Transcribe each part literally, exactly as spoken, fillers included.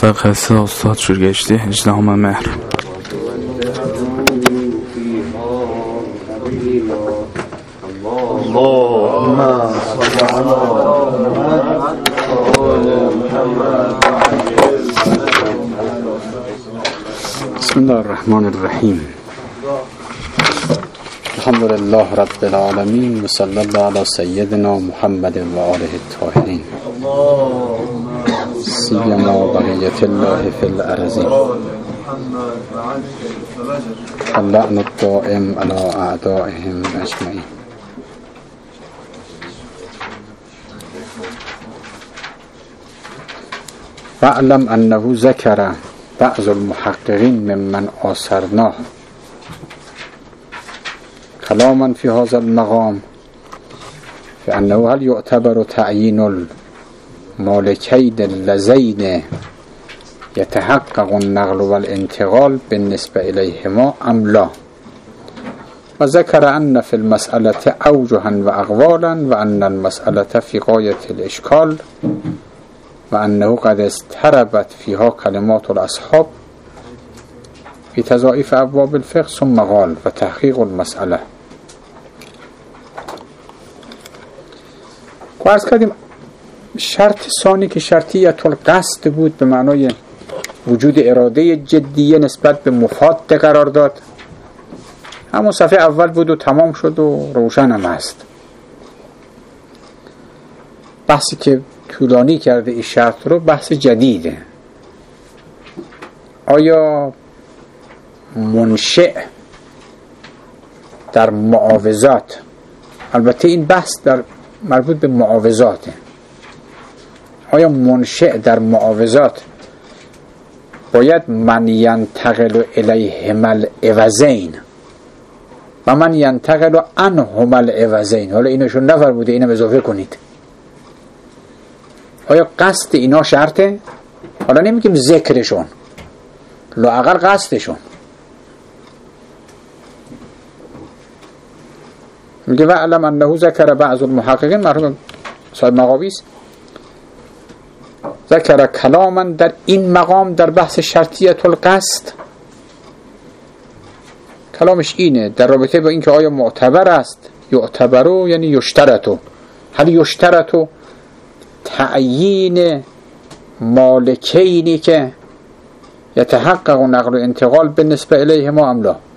قصه استاد شورگشتی هجدهم مهر. بسم الله الرحمن الرحیم. الحمد لله رب العالمین و صلی الله علی سیدنا محمد و آله الطاهرین سیما بقیت الله فی الارضین اللعن الدائم علی اعدائهم اجمعین. واعلم انه ذکر بعض المحققین ممن آثرناه کلاما فی هذا المقام فانه هل يعتبر تعیین المالکین اللذین یتحقق النقل والانتقال بالنسبه الیهما ام لا، و ذکر ان فی المسألة اوجها و اقوالا و ان المسألة فی غایة الاشکال و انه قد استربت فیها کلمات الاصحاب فی تضاعیف ابواب الفقه ثم قال و تحقیق المسأله. و عرض کردیم شرط ثانی که شرطیت القصد بود به معنای وجود اراده جدیه نسبت به مفاد قرار داد، همون صفحه اول بود و تمام شد و روشن هم هست. بحثی که طولانی کرده این شرط رو بحث جدیده. آیا منشأ در معاوضات، البته این بحث در مربوط به معاوضاته، آیا منشأ در معاوضات باید من ینتقل الیهما العوضین و من ینتقل عنهما العوضین، حالا اینشون نفر بوده اینم اضافه کنید، آیا قصد اینا شرطه؟ حالا نمیگیم ذکرشون، لااقل قصدشون. میگه واعلم انه ذکر بعض المحققین، مرحوم صاحب مقابیس ذکر کلاما در این مقام در بحث شرطیت القصد، کلامش اینه در رابطه با اینکه آیا معتبر است، یعتبرو یعنی یشترطو، هل یشترطو تعیین مالکینی که یتحقق نقل و انتقال بالنسبه الیهما ام لا.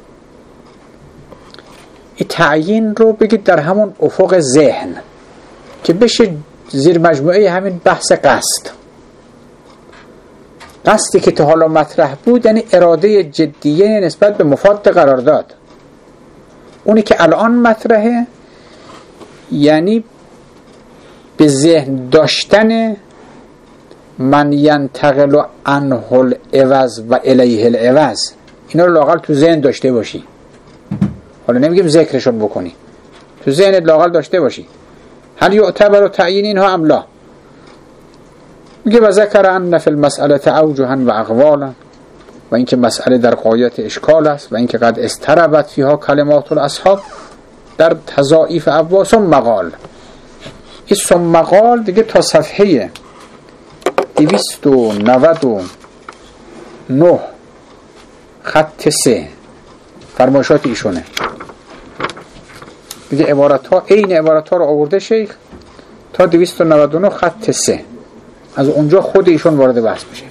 این تعیین رو بگید در همون افق ذهن که بشه زیر مجموعه همین بحث قصد. قصدی که تا حالا مطرح بود یعنی اراده جدیه نسبت به مفاد قرار داد، اونی که الان مطرحه یعنی به ذهن داشتن من ینتقل عنه العوض و الیه العوض، اینا رو لااقل تو ذهن داشته باشی. حالا نمیگیم ذکرشون بکنی، تو ذهنت لااقل داشته باشی. هل یعتبر تعیین اینها ام لا؟ میگه و ذکر ان فی المسأله اوجها و اقوالا، و اینکه مسئله در غایت اشکال است و اینکه قد استربت فیها کلمات الاصحاب در تضاعیف ابواب ثم قال. این ثم قال دیگه تا صفحه دویست و نود و نه خط سه فرمایشات ایشونه. دیگه عبارت ها این عبارت ها رو آورده شیخ تا دویست و نود و نه خط سه، از اونجا خود ایشون وارد بحث میشه.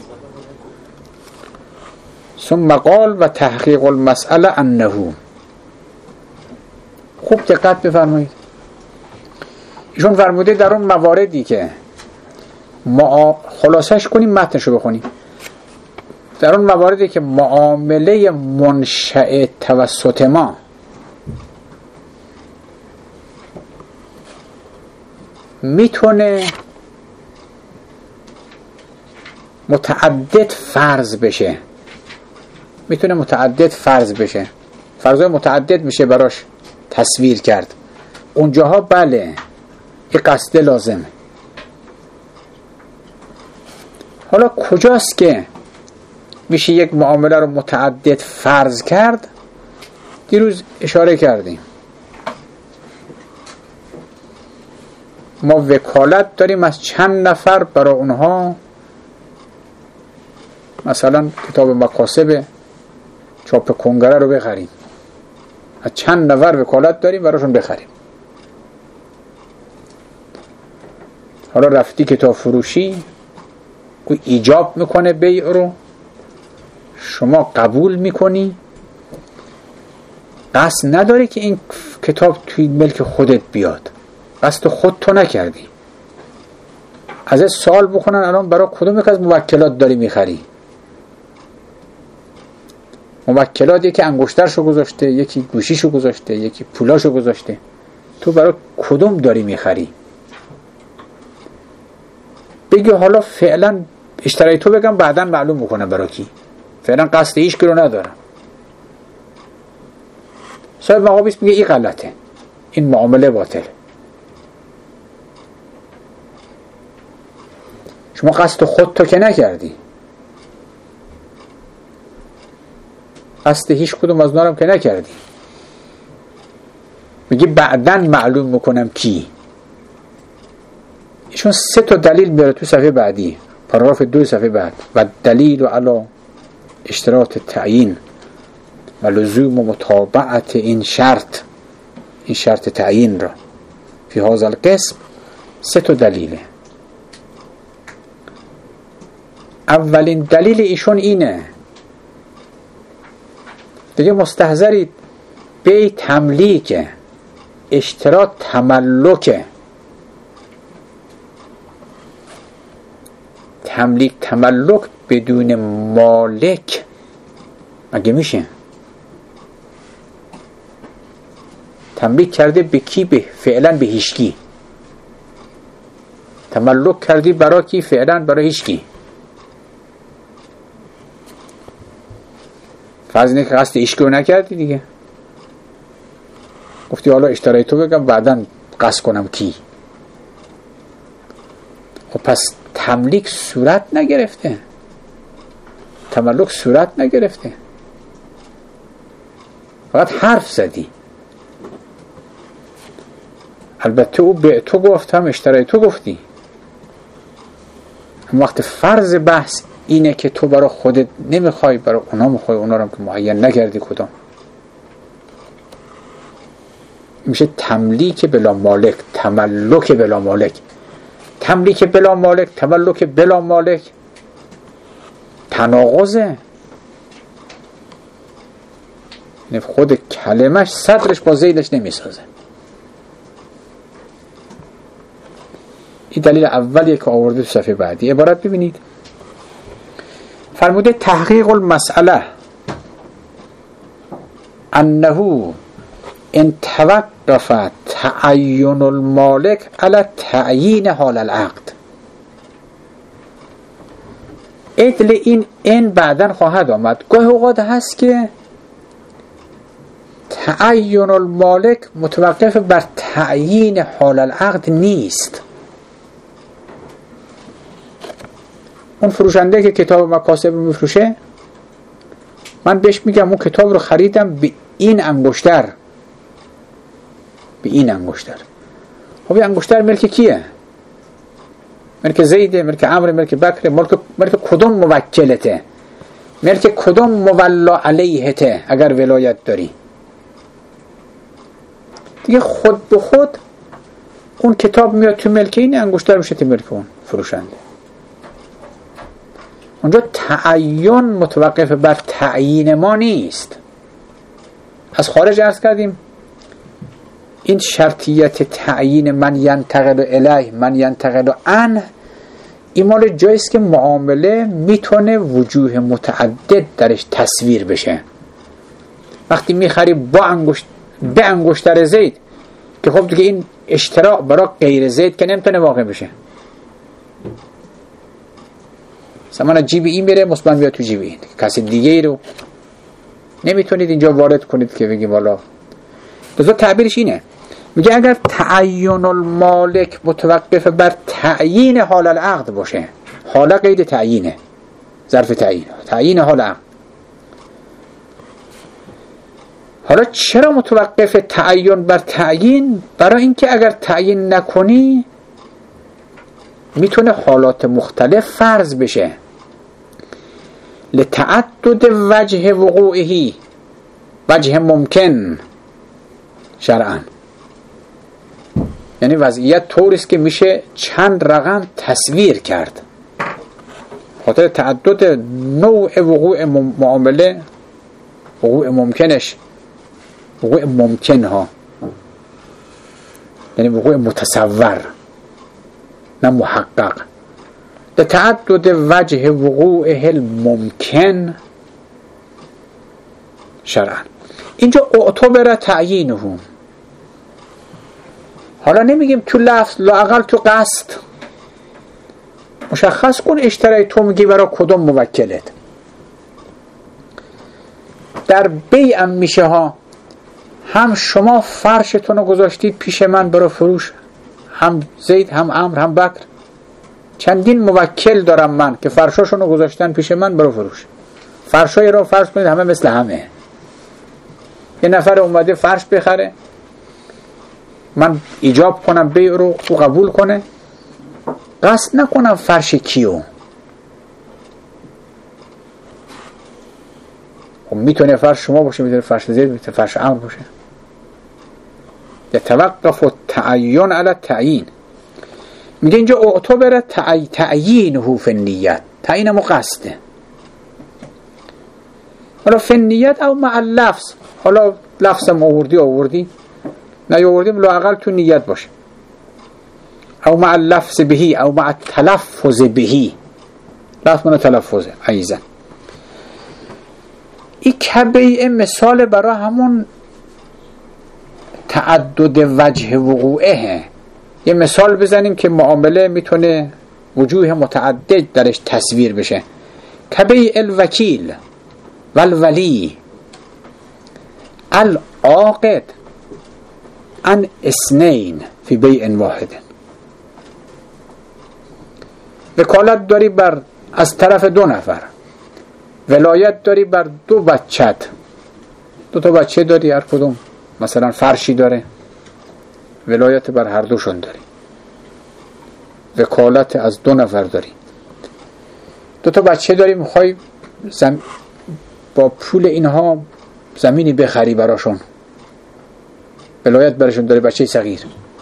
ثم قال و تحقیق المسأله انه، خوب دقت بفرمایید، ایشون فرموده در اون مواردی که ما خلاصش کنیم متنشو بخونیم، در اون مواردی که معامله منشأ توسط ما میتونه متعدد فرض بشه، میتونه متعدد فرض بشه، فرضای متعدد میشه براش تصویر کرد، اونجاها بله این قصد لازمه. حالا کجاست که میشه یک معامله رو متعدد فرض کرد؟ دیروز اشاره کردیم ما وکالت داریم از چند نفر برای اونها مثلا کتاب مکاسب چاپ کنگره رو بخریم، از چند نفر وکالت داریم براشون بخریم. حالا رفتی کتاب فروشی که ایجاب میکنه بیع رو، شما قبول میکنی، قصد نداری که این کتاب توی ملک خودت بیاد، قصد خودتو نکردی. از این سوال بکنن الان برای کدوم یک از موکلات داری میخری؟ موکلات یکی انگشترشو گذاشته، یکی گوشیشو گذاشته، یکی پولاشو گذاشته، تو برای کدوم داری میخری؟ بگی حالا فعلا اشترای تو بگم بعدا معلوم میکنم برای کی، فعلا قصد هیچ کی رو ندارم. صاحب مقابیس میگه این غلطه، این معامله باطل. شما قصد خود تو که نکردی، قصد هیچ کدوم از نارم که نکردی. میگه بعداً معلوم میکنم کی. ایشون سه تا دلیل میاره تو صفحه بعدی، پاراگراف دو صفحه بعد. و دلیل علی اشتراط تعیین و لزوم و متابعت این شرط، این شرط تعیین را فی هذا القسم، سه تا دلیله. اولین دلیل ایشون اینه، دیگه مستحضرید بی تملیک، اشتراط تملک. تملیک تملک بدون مالک مگه میشه؟ تملیک کرده به کی؟ به فعلا به هیچکی. تملک کردی برای کی؟ فعلا برای هیچکی. فرض اینه که قصد هیچکی رو نکردی دیگه، گفتی حالا اشترای تو بگم بعداً قصد کنم کی. خب پس تملیک صورت نگرفته، تملک صورت نگرفته، فقط حرف زدی. البته او به تو گفت هم اشترای تو گفتی، هم وقت فرض بحث اینه که تو برای خودت نمیخوای، برای اونا میخوای، اونا رو هم که معین نکردی کدام. میشه تملیک بلا مالک، تملک بلا مالک. تملیک بلا مالک، تملک بلا مالک تناقضه. خود کلمش صدرش با ذیلش نمیسازه. این دلیل اولیه که آورده تو صفحه بعدی. عبارت ببینید، فرموده تحقیق المسئله انه ان توقف تعین المالک علی تعیین حال العقد. عدل این ان بعدن خواهد آمد. گاهی اوقات هست که تعین المالک متوقف بر تعیین حال العقد نیست. اون فروشنده که کتاب مکاسب رو میفروشه، من بهش میگم اون کتاب رو خریدم به این انگشتر، به این انگشتر. خب این انگشتر ملک کیه؟ ملک زیده، ملک عمرو، ملک بکر، ملک ملک کدوم موکلته؟ ملک کدوم مولا علیهته اگر ولایت داری؟ دیگه خود به خود اون کتاب میاد تو ملک این انگشتر، میشه تو ملک اون فروشنده. اونجا تعین متوقف بر تعیین ما نیست. از خارج عرض کردیم این شرطیت تعیین من ینتقل الیه، من ینتقل عنه، این مال جاییست که معامله میتونه وجوه متعدد درش تصویر بشه. وقتی میخری با انگشت به انگشتر زید، که خب دیگه این اشتراک برای غیر زید که نمیتونه واقع بشه. مثلا جیب این میره، مثلا بیاد تو جیب این، کسی دیگه ای رو نمیتونید اینجا وارد کنید که بگیم والا. لذا تعبیرش اینه، میگه اگر تعین المالک متوقف بر تعیین حال العقد باشه، حال قید تعیینه، ظرف تعیین، تعیین حال عقد. حالا چرا متوقف تعین بر تعیین؟ برای اینکه اگر تعیین نکنی میتونه حالات مختلف فرض بشه. لتعدد وجه وقوعه، وجه ممکن شرعاً، یعنی وضعیت طوریست که میشه چند رقم تصویر کرد، خاطر تعدد نوع وقوع معامله، وقوع ممکنش، وقوع ممکن ها، یعنی وقوع متصور نه محقق. لتعدد وجه وقوعه الممکن شرعاً. اینجا اعتبر تعیینه، حالا نمیگیم تو لفظ، لااقل تو قصد مشخص کن اشترای تو میگی برای کدوم موکلت. در بیع هم میشه ها، هم شما فرشتون رو گذاشتید پیش من برای فروش، هم زید، هم عمرو، هم بکر، چندین موکل دارم من که فرشاشون رو گذاشتن پیش من برای فروش. فرشای رو فرض کنید همه مثل همه، یه نفر اومده فرش بخره، من ایجاب کنم بیع رو، او قبول کنه، قصد نکنم فرش کیو. خب میتونه فرش شما باشه، میتونه فرش زید، میتونه فرش عمرو باشه. یتوقف التعین علی التعیین. میگه اینجا اعتبر تعیینه فی النیت، تعیین مو قصده. حالا فی النیت او مع اللفظ، حالا لفظم آوردی آوردی نه آوردیم، لااقل تو نیت باشه. او مع اللفظ بهی او مع تلفظ بهی، لفظ من تلفظه عیزن. این کبیه مثال برای همون تعدد وجه وقوعه. یه مثال بزنیم که معامله میتونه وجوه متعدد درش تصویر بشه. کبیع الوکیل والولی العاقد عن اثنین فی بیع واحد. وکالت داری بر از طرف دو نفر، ولایت داری بر دو بچت، دو تا بچه داری، هر کدوم مثلا فرشی داره، ولایت بر هر دوشون داری، وکالت از دو نفر داری، دو تا بچه داری، میخوای زم... با پول اینها زمینی بخری براشون، ولایت براشون داری، بچه صغیر.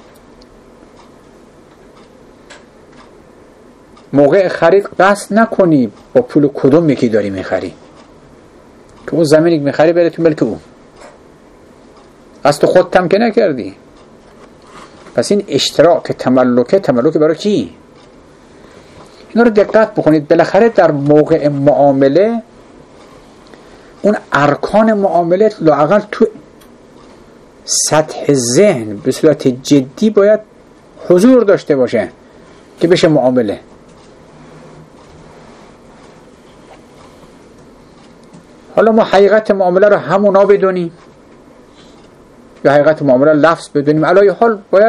موقع خرید قصد نکنی با پول کدوم یکی داری میخری، که اون زمینی که میخری بره تو ملک اون، از تو خودت هم که نکردی. پس این اشتراک تملکه، تملکه برای کی؟ اینا رو دقت بکنید. بالاخره در موقع معامله اون ارکان معامله لااقل تو سطح ذهن به صورت جدی باید حضور داشته باشه که بشه معامله. حالا ما حقیقت معامله رو همونا بدونیم یا حقیقت معامله لفظ بدونیم، علی حال باید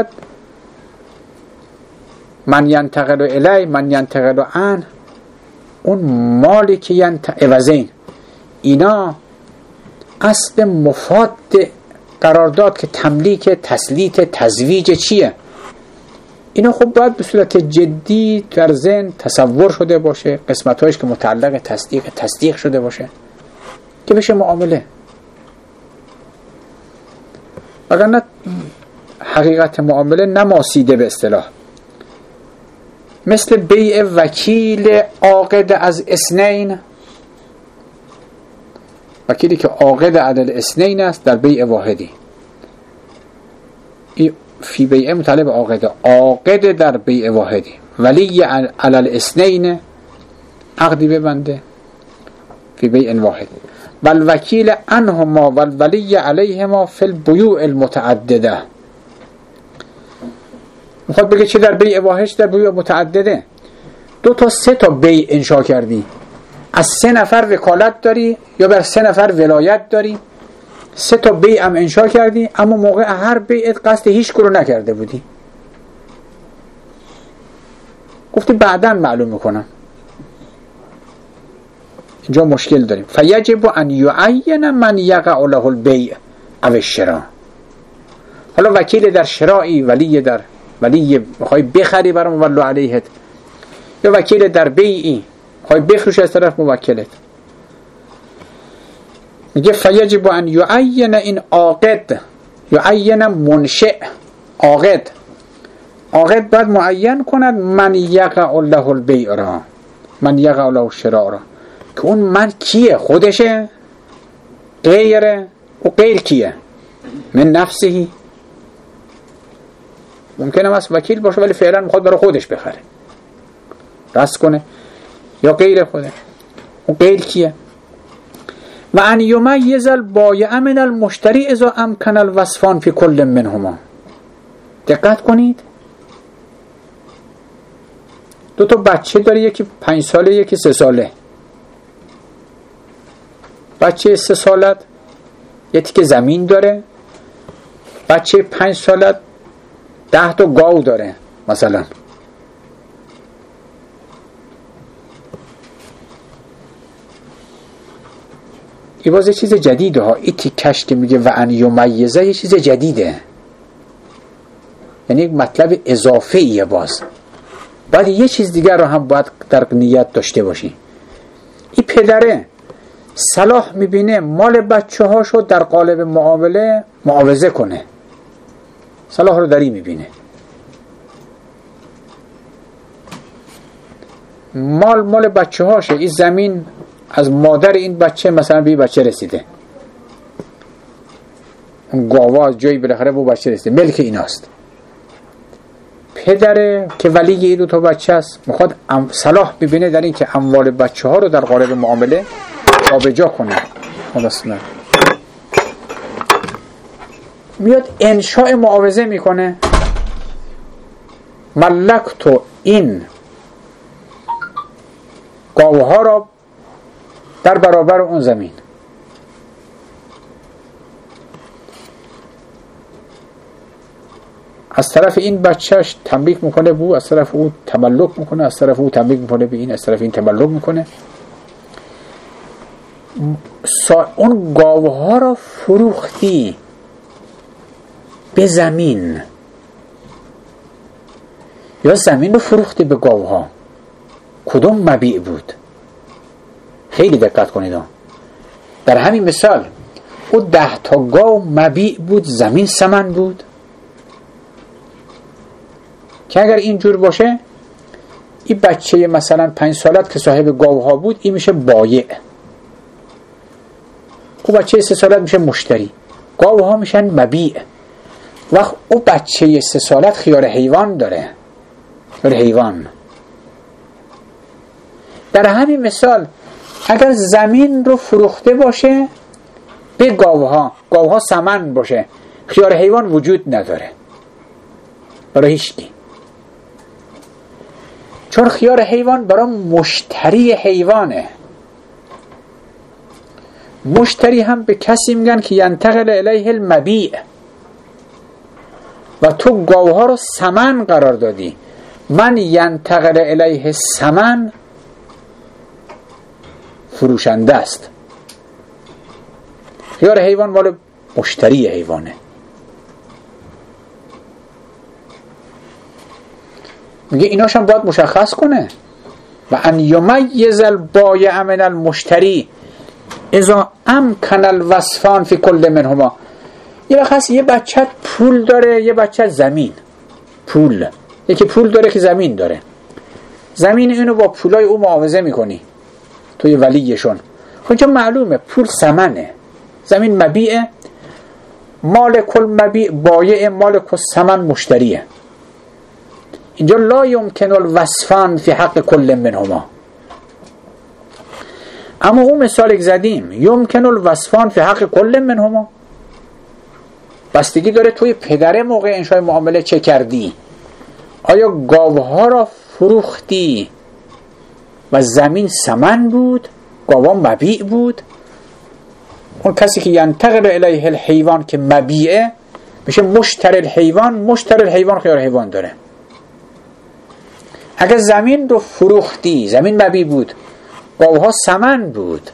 من ینتقل الی من ینتقل عن، اون مالی که ینتقل اینا اصل مفاد قرارداد که تملیک، تسلیت، تزویج چیه، اینا خب باید به صورت جدی در ذهن تصور شده باشه، قسمت‌هایش که متعلق تصدیق تصدیق شده باشه که بشه معامله. وگرنه حقیقت معامله نماسیده به اصطلاح. مثل بیع وکیل عاقد از اثنین، وکیلی که عاقد عدل اثنین است در بیع واحدی، فی بیع مطالب عاقد، عاقد در بیع واحدی، ولی علی اثنین عقدی ببنده فی بیع واحد، والوکیل عنهما والولی علیهما فی البیوع المتعدده. میخواد بگه چه در بیع واحد، در بیع متعدده. دو تا سه تا بیع انشا کردی، از سه نفر وکالت داری یا بر سه نفر ولایت داری، سه تا بیع هم انشا کردی، اما موقع هر بیعت قصد هیچ کارو نکرده بودی، گفتی بعداً معلوم میکنم. اینجا مشکل داریم. فیجب ان یعین من یقع له البیع او الشراء. حالا وکیل در شرائی، ولی در ولی میخوای بخری برام مولا علیهت، یا وکیل در بیعی میخوای بفروشی از طرف موکلت، میگه فیجب ان یعین این عاقد، یعین منشئ، عاقد عاقد باید معین کند من یقع له البیع را، من یقع له الشراء را، که اون من کیه؟ خودشه؟ غیره؟ و غیر کیه؟ من نفسه. ممکنه از وکیل باشه ولی فعلا میخواد برای خودش بخره، رست کنه، یا غیر خوده. و غیر کیه؟ و ان یمیز البایع من المشتری اذا امکن الوصفان فی کل منهما. دقت کنید، دو تا بچه داره، یکی پنج ساله یکی سه ساله. بچه سه سالت یه تیکه زمین داره، بچه پنج سالت ده تا گاو داره مثلا. این باز یه چیز جدیده ها، این تیکش که میگه و ان یمیزه یه چیز جدیده، یعنی یک مطلب اضافه ایه. باز باید یه چیز دیگر رو هم باید در نیت داشته باشی. این پدره صلاح میبینه مال بچه هاشو در قالب معامله معاوضه کنه، صلاح رو داری میبینه. مال مال بچه هاشه، این زمین از مادر این بچه مثلا به این بچه رسیده، اون گاوا از جایی بالاخره به بچه رسیده، ملک ایناست. پدره که ولی این دو تا بچه است میخواد صلاح ببینه در این که اموال بچه ها رو در قالب معامله جابجا کنه. خلاص نه میاد انشاء معاوضه میکنه، ملک تو این گاوها را در برابر اون زمین. از طرف این بچهش تملیک میکنه بو، از طرف او تملک میکنه، از طرف او تملیک میکنه به این، از طرف این تملک میکنه. اون گاوها را فروختی به زمین یا زمین رو فروختی به گاوها، کدوم مبیع بود؟ خیلی دقت کنید. در همین مثال او ده تا گاو مبیع بود، زمین ثمن بود. که اگر اینجور باشه این بچه مثلا پنج سالت که صاحب گاوها بود این میشه بایع، او بچه سه سالت میشه مشتری، گاوها میشن مبیع. وقت او بچه سه سالت خیار حیوان داره، خیار حیوان. در همین مثال اگر زمین رو فروخته باشه به گاوها، گاوها ثمن باشه، خیار حیوان وجود نداره برای هیچکی، چون خیار حیوان برای مشتری حیوانه. مشتری هم به کسی میگن که ینتقل الیه المبیع، و تو گاوها رو ثمن قرار دادی. من ینتقل الیه ثمن فروشنده است، خیار حیوان مال مشتری حیوانه. میگه ایناش هم باید مشخص کنه. و ان یمیز البایع من المشتری اذا امکن الوصفان فی کل منهما. یه وقت یه بچه پول داره، یه بچه زمین. پول، یکی پول داره که زمین داره، زمین اینو با پولای او معاوضه میکنی توی ولیشون. خب اینجا معلومه پول ثمنه، زمین مبیعه، مال کل مبیع بایع، مال کل ثمن مشتریه. اینجا لا یمکن الوصفان فی حق کل منهما. اما اون مثال که زدیم یمکن الوصفان فی حق کل منهما، بستگی داره توی پدره موقع انشای معامله چه کردی. آیا گاوها را فروختی و زمین ثمن بود، گاوها مبیع بود؟ اون کسی که ینتقل الیه الحیوان که مبیعه میشه مشتری الحیوان، مشتری الحیوان خیار حیوان داره. اگر زمین رو فروختی، زمین مبیع بود، گاوها ثمن بود،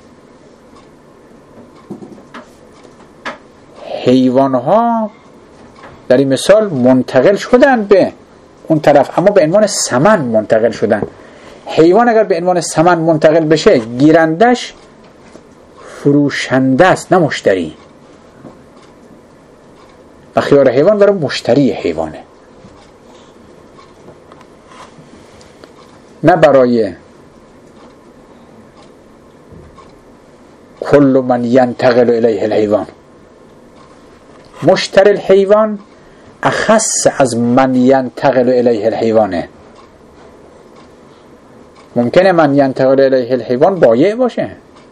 حیوانها در این مثال منتقل شدن به اون طرف، اما به عنوان ثمن منتقل شدن. حیوان اگر به عنوان ثمن منتقل بشه گیرندش فروشنده است نه مشتری. و خیار حیوان برای مشتری حیوانه، نه برای کل من ینتقل الیه الحیوان. مشتری الحیوان اخص از من ینتقل الیه الحیوانه. ممکنه من ینتقل الیه الحیوان بایع باشه،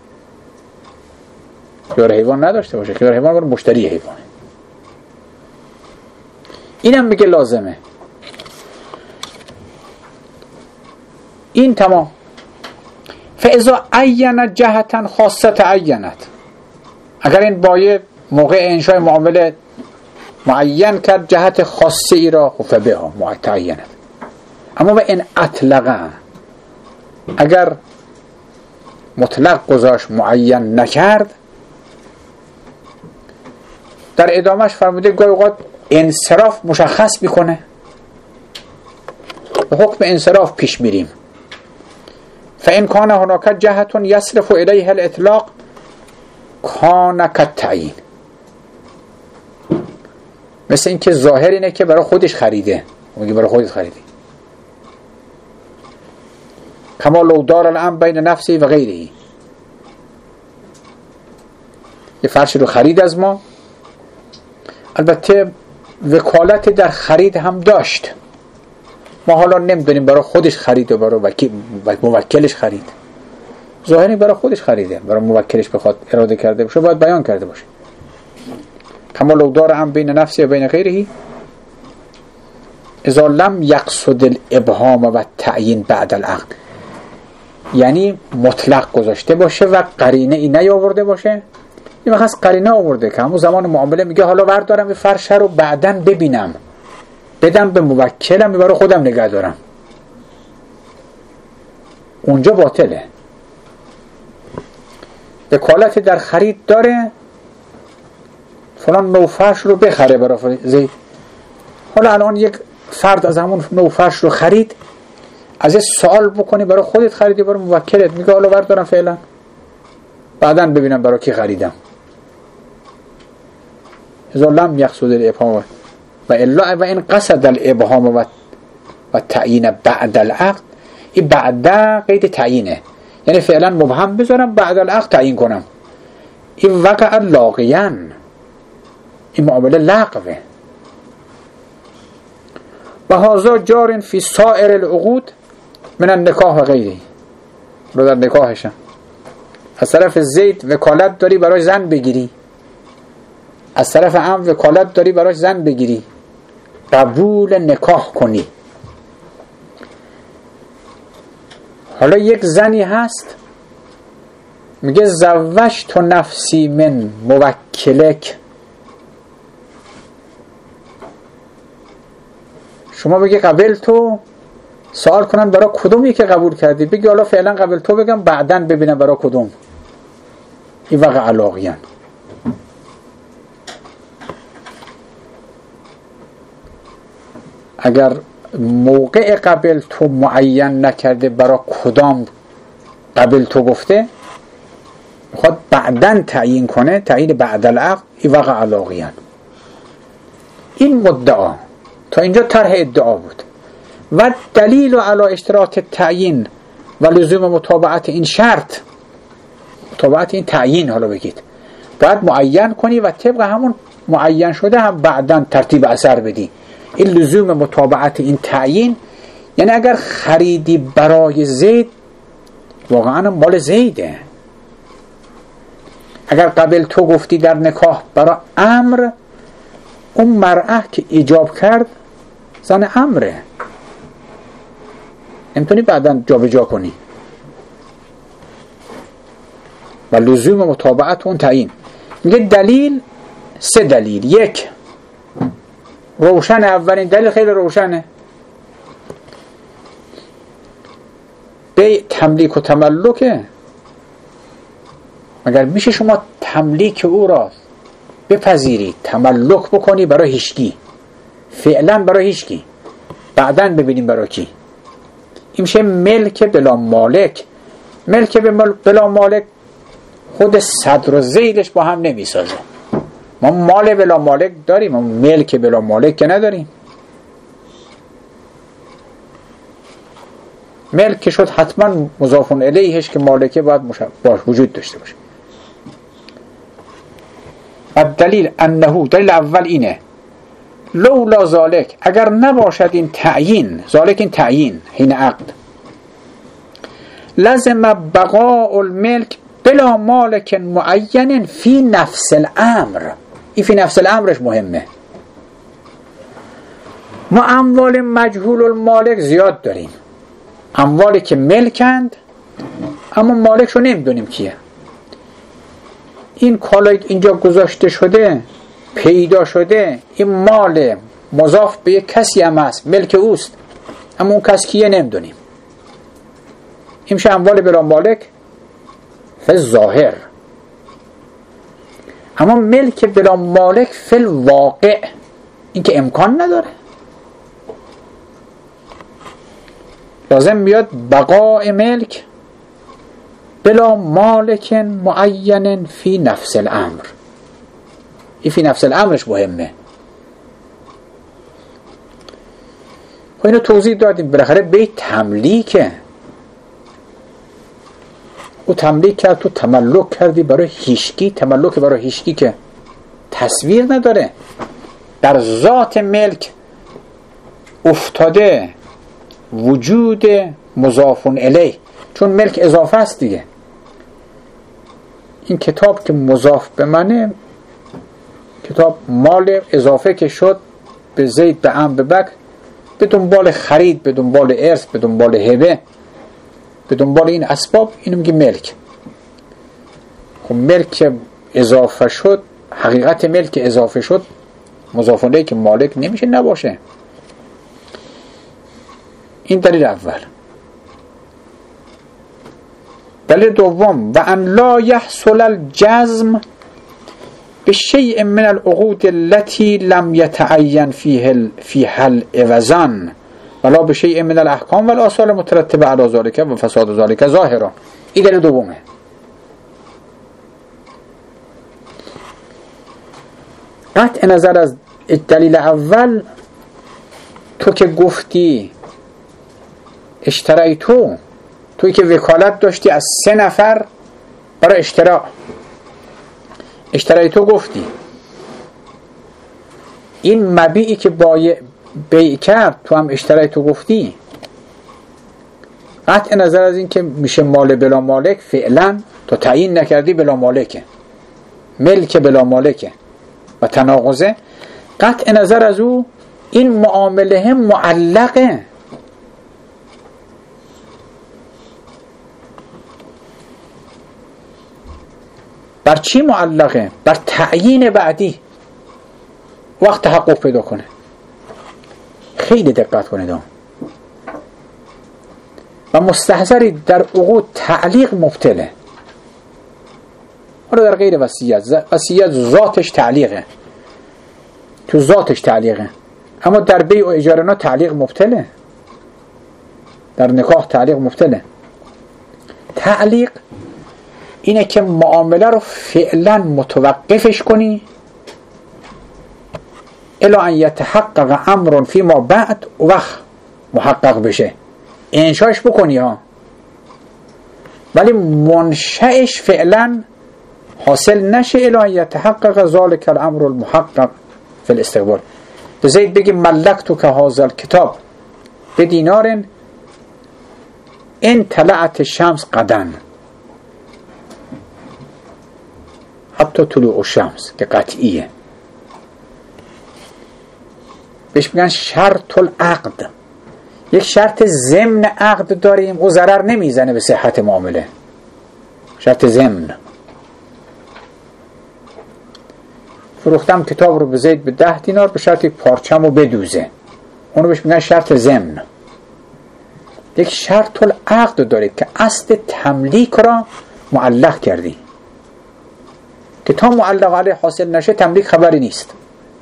خیار حیوان نداشته باشه. خیار حیوان برای مشتری حیوانه. اینم میگه لازمه. این تمام. فاذا عین جهتا خاصه عینت، اگر این بایع موقع انشای معامله معین کرد جهت خاصه ای را خفه بها معتعینت. اما و این اطلقه، اگر مطلق گذاشت معین نکرد، در ادامهش فرموده گاهی اوقات انصراف مشخص میکنه، به حکم انصراف پیش میریم. فإن كان هناك جهة يصرف إليها الإطلاق كان كالتعيين. مثل این که ظاهر اینه که برای خودش خریده، میگه برای خودش خریده. کما لو دار الامر بین نفسی و غیره، یه فرشی رو خرید از ما، البته وکالت در خرید هم داشت، ما حالا نمیدونیم برای خودش خرید و برای موکلش خرید. ظاهری برای خودش خریده، برای موکلش بخواد اراده کرده باشه باید بیان کرده باشه. کما لو دار هم بین نفسی و بین غیره اذا لم یقصد الابهام و تعیین بعد العقد، یعنی مطلق گذاشته باشه و قرینه ای نیاورده باشه. این وقت قرینه آورده که همون زمان معامله میگه حالا بردارم این فرش رو بعداً ببینم، بدم به موکلم، برای خودم نگه دارم، اونجا باطله. وکالت در خرید داره، فلان نو فرش رو بخره برای زید. حالا الان یک فرد از همون نو فرش رو خرید، از این سوال بکنی برای خودت خریدی برای موکلت، میگه حالا بردارم فعلا بعداً ببینم برای کی خریدم. اذا لم یقصد الابهام و الا و این قصد الابهام و و تعیین بعد العقد، این بعد قید تعیینه، یعنی فعلا مبهم بذارم بعد العقد تعیین کنم. این وقع لاغیاً، این معامله لغوه. و هذا جار فی سائر العقود من النکاح و غیره. رو در نکاحشم از طرف زید وکالت داری برای زن بگیری، از طرف هم وکالت داری برای زن بگیری، قبول نکاح کنی. حالا یک زنی هست میگه زوجت نفسی من موکلک، شما بگی قبل تو، سوال کنن برای کدومی که قبول کردی، بگی حالا فعلا قبل تو بگم بعداً ببینم برای کدوم. این وقع علاقیان. اگر موقع قبل تو معین نکرده برای کدام قبل تو گفته، میخواد بعداً تعیین کنه، تعیین بعد العقد، این وقع علاقیان. این مدعا تا اینجا طرح ادعا بود. و دلیل علی اشتراط تعیین و لزوم مطابقت این شرط، مطابقت این تعیین، حالا بگید باید معین کنی و طبق همون معین شده هم بعداً ترتیب اثر بدی. این لزوم مطابقت این تعیین یعنی اگر خریدی برای زید، واقعا مال زیده. اگر قبل تو گفتی در نکاح برای امر، اون مرأه که ایجاب کرد زن امره، نمیتونی بعداً جا به جا کنی. و لزوم مطابقت اون تعیین. میگه دلیل سه دلیل. یک روشن، اولین دلیل خیلی روشنه، به تملیک و تملکه. مگر میشه شما تملیک او را بپذیری، تملک بکنی برای هیچکی، فعلا برای هیچکی، بعداً ببینیم برای کی؟ این میشه ملک بلا مالک. ملک بلا مالک خود صدر و ذیلش با هم نمیسازه. ما مال بلا مالک داریم، ما ملک بلا مالک که نداریم. ملک که شد حتما مضاف الیهش که مالکه باید باش وجود داشته باشه. و دلیل انه، دلیل اول اینه لولا ذالک، اگر نباشد این تعیین، ذالک این تعیین حین عقد، لازم بقاء الملک بلا مالک معین فی نفس الامر. این فی نفس الامرش مهمه. ما اموال مجهول المالک زیاد داریم، اموالی که ملکند اما مالکشو نمیدونیم کیه. این کالایی اینجا گذاشته شده، پیدا شده، این مال مضاف به یک کسی هم هست، ملک اوست، اما اون کس کیه نمیدونیم. این میشه اموال بلا مالک فی ظاهر. اما ملک بلا مالک فی الواقع این که امکان نداره. لازم میاد بقاء ملک بلا مالک معین فی نفس الامر. این فی نفس الامرش مهمه. خب اینو توضیح دادیم. بالاخره به تملیکه، او تملیک کرد، تو تملک کردی برای هیچکی. تملک برای هیچکی که تصویر نداره، در ذات ملک افتاده وجود مضاف الیه، چون ملک اضافه است دیگه. این کتاب که مضاف به منه، کتاب مال اضافه که شد به زید، به عم، به بکر، به دنبال خرید، به دنبال ارث، به دنبال هبه، به دنبال این اسباب، اینو میگه ملک. خب ملک اضافه شد، حقیقت ملک اضافه شد، مضاف الیه که مالک نمیشه نباشه. این دلیل اول. دلیل دوم، و ان لا یحصل الجزم بشیء من العقود التي لم يتعین فيه فيها العوضان ولا بشیء من الاحکام والآثار المترتبه علی ذلك و فساد ذلك ظاهرا. این دلیل دومه. قطع نظر از دلیل اول، تو که گفتی اشترای تو توی که وکالت داشتی از سه نفر برای اشترا، اشترای تو گفتی این مبیعی که بایع بیع کرد تو هم اشترای تو گفتی. قطع نظر از این که میشه مال بلا مالک، فعلا تو تعیین نکردی بلا مالکه، ملک بلا مالکه و تناقضه. قطع نظر از او این معامله هم معلقه. بر چی معلقه؟ بر تعیین بعدی وقت تحقق پیدا کنه. خیلی دقت کنید و مستحضری در عقود تعلیق مبتله. حالا در غیر وصیت، وصیت ذاتش تعلیقه، تو ذاتش تعلیقه، اما در بیع و اجاره نا تعلیق مبتله، در نکاح تعلیق مبتله. تعلیق اینه که معامله رو فعلا متوقفش کنی الا ان یتحقق امر فیما بعد، و وقت محقق بشه انشاش بکنی ها، ولی منشأش فعلا حاصل نشه الا ان یتحقق ذلك الامر المحقق فی الاستقبال. به زید بگی ملکتو که هذا الکتاب به دینار ان طلعت شمس قدن، حتی طلوع الشمس که قطعیه، بهش میگن شرط العقد. یک شرط ضمن عقد داریم، او ضرر نمیزنه به صحت معامله، شرط ضمن. فروختم کتاب رو به زید به ده دینار به شرط یک پارچم رو بدوزه، اونو بهش میگن شرط ضمن. یک شرط العقد داره که اصل تملیک را معلق کردی، که تا معلق علیه حاصل نشه تملیک خبری نیست.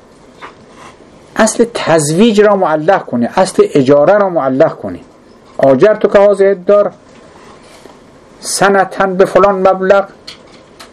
اصل تزویج را معلق کنی، اصل اجاره را معلق کنی. آجر تو که حاضر دار سنتن به فلان مبلغ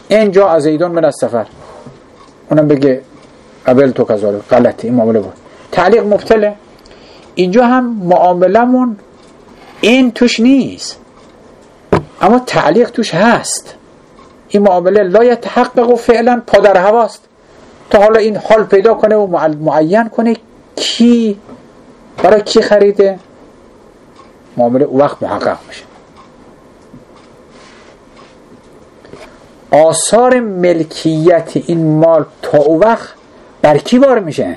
این جا از زیدون من از سفر، اونم بگه قبل تو کذاره، غلطه، این معامله بود. تعلیق مبتله. اینجا هم معاملمون این توش نیست، اما تعلیق توش هست. این معامله لا یتحقق فعلا، پادر هواست تا حالا این حال پیدا کنه و معین کنه کی برای کی خریده، معامله او وقت محقق میشه. آثار ملکیت این مال تا او وقت بر کی بار میشه؟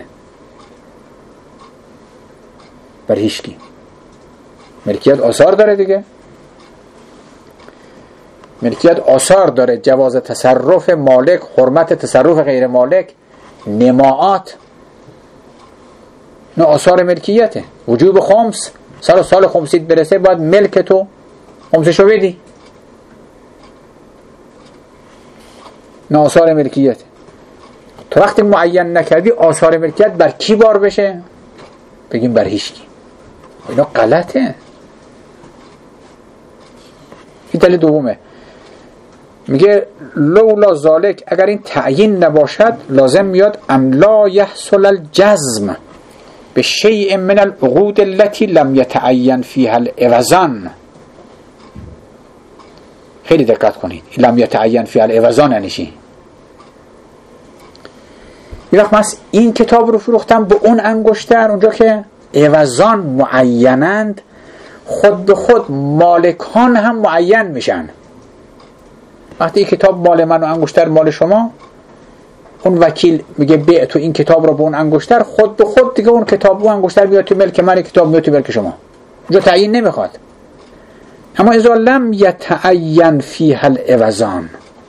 بر هیچکی. ملکیت آثار داره دیگه، ملکیت آثار داره، جواز تصرف مالک، حرمت تصرف غیر مالک، نماعات، نه آثار ملکیته. وجوب خمس، سال سال خمسیت برسه باید ملک تو خمسشو بدی، نه آثار ملکیته. تو وقتی معین نکردی آثار ملکیت بر کی بار بشه؟ بگیم بر هیچ کی. اینا غلطه. این دلیل دومه. میگه لولا ذالک، اگر این تعیین نباشد لازم میاد ام لا یحصل الجزم به شیء من العقود التي لم يتعین فيها العوضان. خیلی دقت کنید، لم يتعین فيها العوضان یعنی چی؟ یه وقت من این کتاب رو فروختم به اون انگشتر، اونجا که عوضان معینند خود به خود مالکان هم معین میشن. وقتی این کتاب مال من و انگشتر مال شما، اون وکیل میگه بیع تو این کتاب رو به اون انگشتر، خود به خود دیگه اون کتاب و انگشتر میاد تو ملک من، کتاب میاد تو ملک شما. اونجا تعیین نمیخواد. اما اذا لم یتعین فیها العوضان،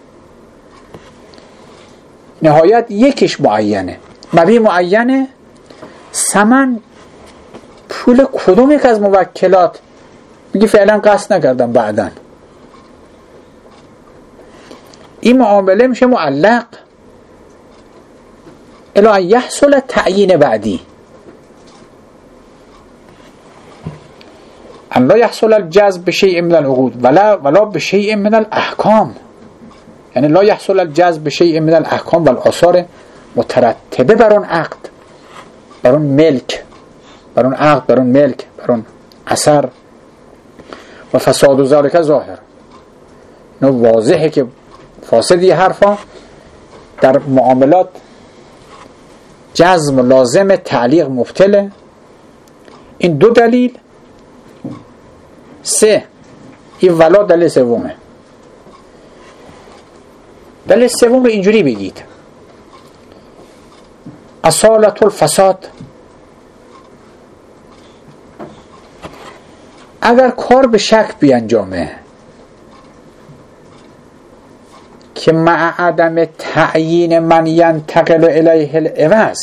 نهایت یکیش معینه، مبی معینه، ثمن پول کدوم یک از موکلات میگه فعلا قصد نکردم بعدن، این معامله میشه معلق الا ان یحصل تعیین بعدی. ان لا یحصل الجذب بشیء من العقود ولا ولا بشیء من الاحکام، یعنی لا یحصل الجذب بشیء من الاحکام والآثار مترتبه بر اون عقد، بر اون ملک، بر اون عقد، بر اون ملک، بر اون اثر. و فساد و ذالک ظاهر، نو واضحه که فاسدی حرفا در معاملات جزم لازم، تعلیق مبتله. این دو دلیل. سه، این ولا دلیل سومه. دلیل سوم رو اینجوری بگید: اصالت الفساد، اگر کار به شک بیانجامه که مع عدم تعیین من ینتقل الیه العوض،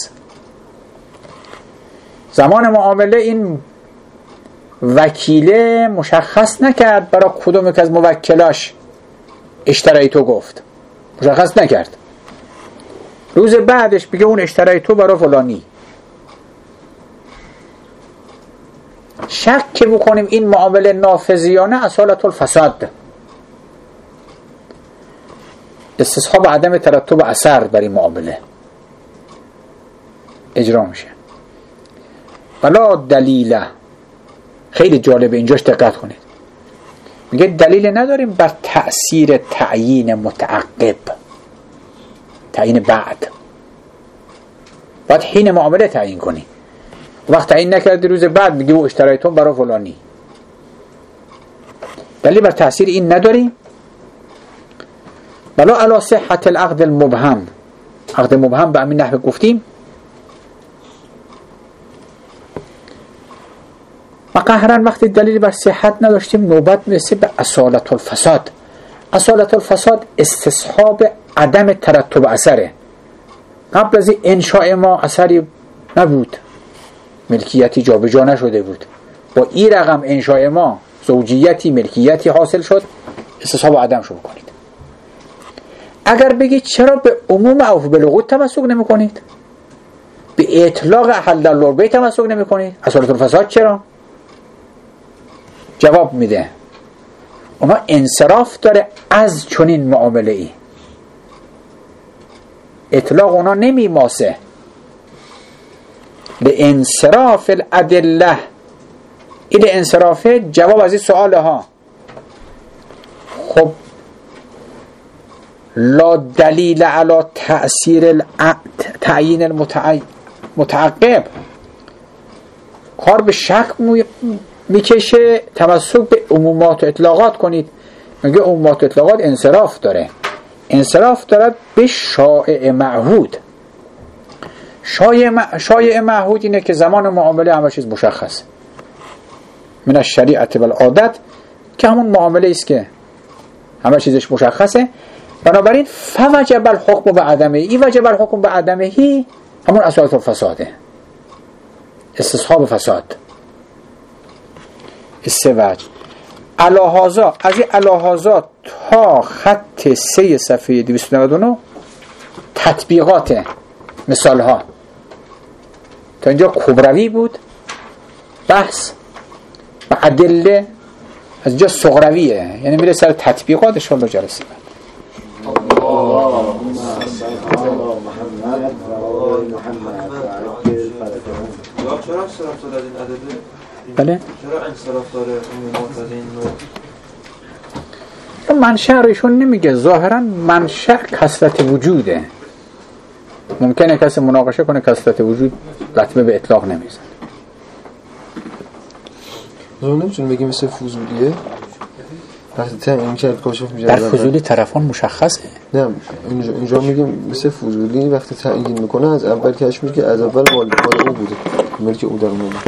زمان معامله این وکیله مشخص نکرد برای کدوم یک از موکلاش اشترای تو گفت، مشخص نکرد، روز بعدش بگه اون اشترای تو برای فلانی، شک که بکنیم این معامله نافذیانه، اصالت الفساد، استصحاب عدم ترتب اثر بر این معامله اجرا میشه. ولا دلیل، خیلی جالبه اینجاش دقت کنید، میگه دلیل نداریم بر تأثیر تعیین متعقب، تعیین بعد، باید حین معامله تعیین کنی. وقت تعیین نکردی روز بعد میگه او اشترایتون برای فلانی، دلیل بر تأثیر این نداریم. ولا علی صحت العقد المبهم، عقد مبهم به همین نحو گفتیم. و قهرن وقتی دلیل بر صحت نداشتیم نوبت میرسه به اصالت الفساد. اصالت الفساد استصحاب عدم ترتب اثره. قبل از انشاء ما اثری نبود، ملکیتی جابجا نشده بود، با این رقم انشاء ما زوجیتی ملکیتی حاصل شد، استصحاب عدم شو بکنید. اگر بگید چرا به عموم اوف بالعقود تمسک نمی کنید، به اطلاق احل البیع تمسک نمی کنید، اصالت الفساد چرا؟ جواب میده اونا انصراف داره از چنین معامله ای، اطلاق اونا نمی ماسه لانصراف الادله. این انصراف جواب از این سؤال ها. خب لا دلیل علی تأثیر تعیین المتعقب، کار به شک میکشه تمسک به عمومات و اطلاقات کنید. میگه عمومات و اطلاقات انصراف داره، انصراف دارد به شایع معهود. شایع شایع معهود اینه که زمان معامله همه چیز مشخص من الشریعت و العادت، که همون معامله است که همه چیزش مشخصه. بنابراین فوجب الحکم به عدمه، این وجب الحکم به عدمه هی همون اصالت الفساده، استصحاب فساد. سه وجه الاحاظا، از این الاحاظا تا خط سه صفحه دویست و نود و نه تطبیقات مثال ها. تا اینجا کبروی بود بحث و ادله، از اینجا صغرویه، یعنی میره سر تطبیقات. ان شاء الله جلسه بعد. اللهم صل على محمد و آل محمد. چرا انصراف داره این عدده؟ بله؟ چرا انصراف داره عمومات از این نوع؟ منشأ ایشون نمیگه، ظاهرا منشأ کثرت وجوده. ممکنه کسی مناقشه کنه کثرت وجود لطمه به اطلاق نمیزن. زمان نمیتونیم بگیم مثل فضولیه وقتی تا این کرد کاشف میشه. در فضولی طرفان مشخصه. نه اینجا, اینجا میگیم مثل فضولی وقتی تعیین میکنه از اول کشف میشه که از اول مال مال او بوده، ملک او در اون